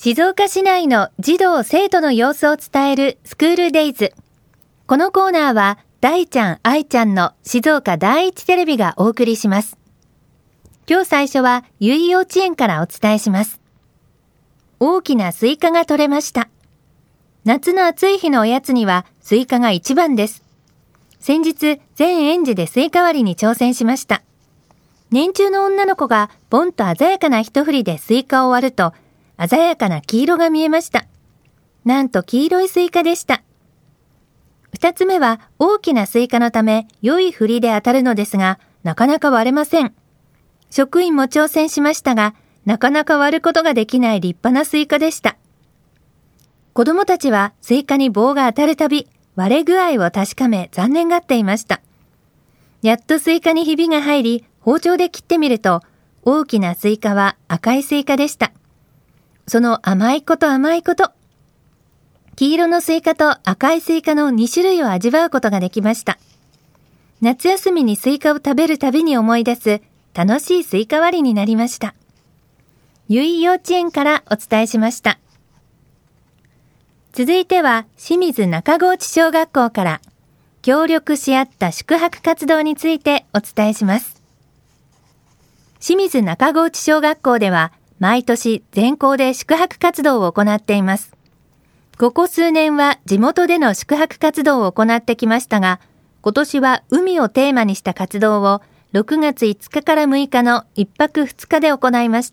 静岡市内の児童生徒の様子を伝えるスクールデイズ。このコーナーは大ちゃん愛ちゃんの静岡第一テレビがお送りします。今日最初は由井幼稚園からお伝えします。大きなスイカが取れました。夏の暑い日のおやつにはスイカが一番です。先日全園児でスイカ割りに挑戦しました。年中の女の子がボンと鮮やかな一振りでスイカを割ると鮮やかな黄色が見えました。なんと黄色いスイカでした。二つ目は大きなスイカのため良い振りで当たるのですがなかなか割れません。職員も挑戦しましたがなかなか割ることができない立派なスイカでした。子供たちはスイカに棒が当たるたび割れ具合を確かめ残念がっていました。やっとスイカにひびが入り包丁で切ってみると大きなスイカは赤いスイカでした。その甘いこと黄色のスイカと赤いスイカの2種類を味わうことができました。夏休みにスイカを食べるたびに思い出す楽しいスイカ割りになりました。由井幼稚園からお伝えしました。続いては清水中河内小学校から協力し合った宿泊活動についてお伝えします。清水中河内小学校では毎年全校で宿泊活動を行っています。ここ数年は地元での宿泊活動を行ってきましたが、今年は海をテーマにした活動を6月5日から6日の1泊2日で行いました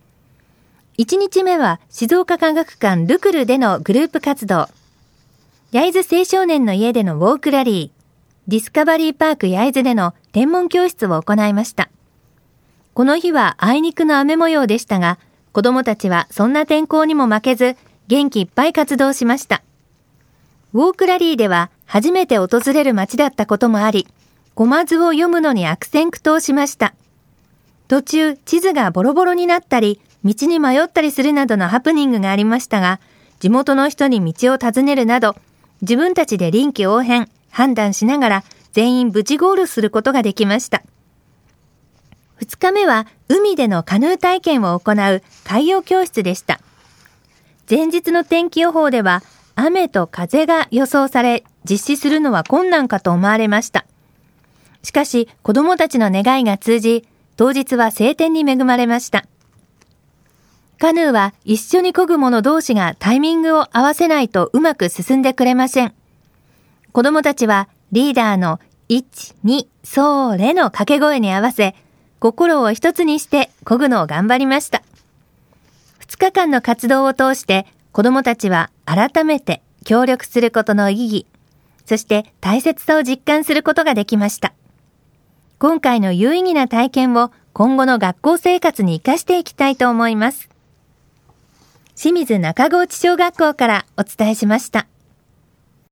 。1日目は静岡科学館ルクルでのグループ活動、焼津青少年の家でのウォークラリー、ディスカバリーパーク焼津での天文教室を行いました。この日はあいにくの雨模様でしたが、子どもたちはそんな天候にも負けず、元気いっぱい活動しました。ウォークラリーでは初めて訪れる街だったこともあり、ゴマ図を読むのに悪戦苦闘しました。途中地図がボロボロになったり、道に迷ったりするなどのハプニングがありましたが、地元の人に道を尋ねるなど、自分たちで臨機応変、判断しながら全員無事ゴールすることができました。2日目は海でのカヌー体験を行う海洋教室でした。前日の天気予報では雨と風が予想され、実施するのは困難かと思われました。しかし子どもたちの願いが通じ、当日は晴天に恵まれました。カヌーは一緒に漕ぐ者同士がタイミングを合わせないとうまく進んでくれません。子どもたちはリーダーの1、2、そーれの掛け声に合わせ、心を一つにして漕ぐのを頑張りました。2日間の活動を通して子どもたちは改めて協力することの意義、そして大切さを実感することができました。今回の有意義な体験を今後の学校生活に生かしていきたいと思います。清水中河内小学校からお伝えしました。